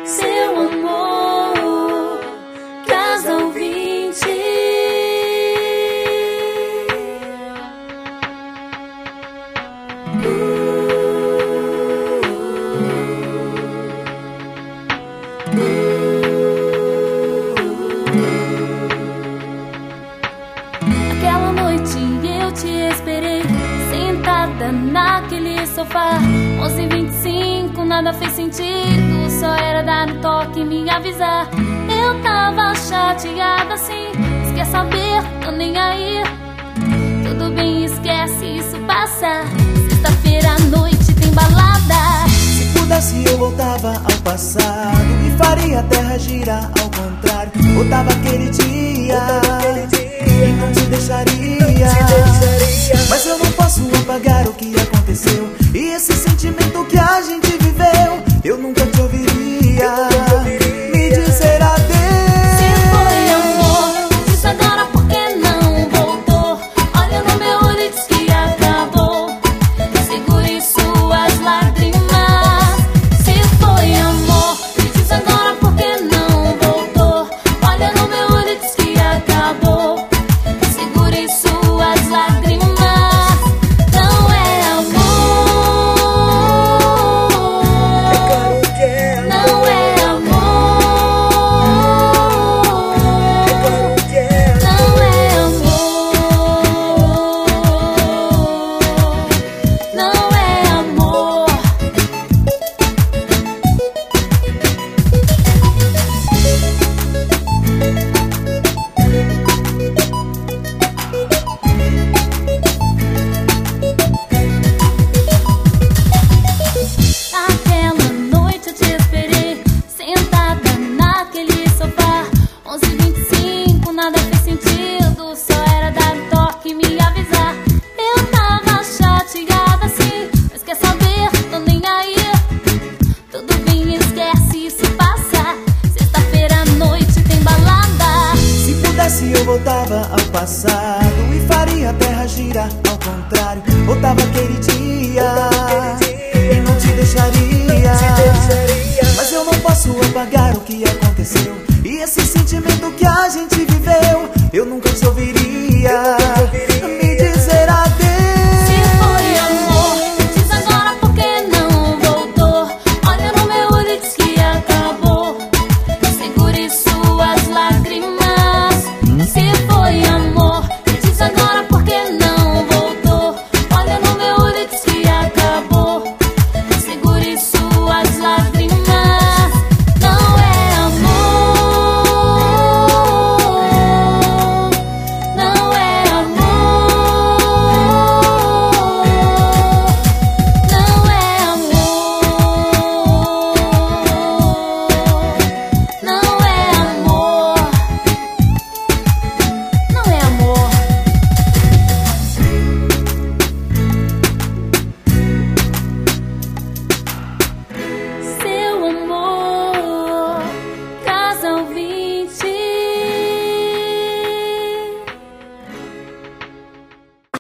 seu amor, Casal 20. Aquela noite eu te esperei, sentada naquele sofá. 11h25, nada fez sentido, só era dar um toque e me avisar. Eu tava chateada assim, se quer saber, tô nem aí. Tudo bem, esquece, isso passa. Sexta-feira à noite tem balada. Se pudesse eu voltava ao passado e faria a terra girar ao contrário. Voltava aquele dia e não te deixaria. Mas eu não posso apagar o que aconteceu e esse sentimento que a gente viveu. Eu nunca te ouviria me dizer adeus. Se foi amor, diz agora por que não voltou. Olha no meu olho e diz que acabou. Segure suas lágrimas. Se foi amor, me diz agora por que não voltou. Olha no meu olho e diz que acabou. Segure suas lágrimas. Não é amor. Não é amor. Não é amor. Não é amor. Aquela noite eu te esperei, sentada naquele sofá. 11h25, nada fez sentido, só era dar um toque e me avisar. Eu tava chateada assim, mas quer saber, tô nem aí. Tudo bem, esquece, isso passa. Sexta-feira à noite tem balada. Se pudesse eu voltava ao passado e faria a terra girar ao contrário. Voltava aquele dia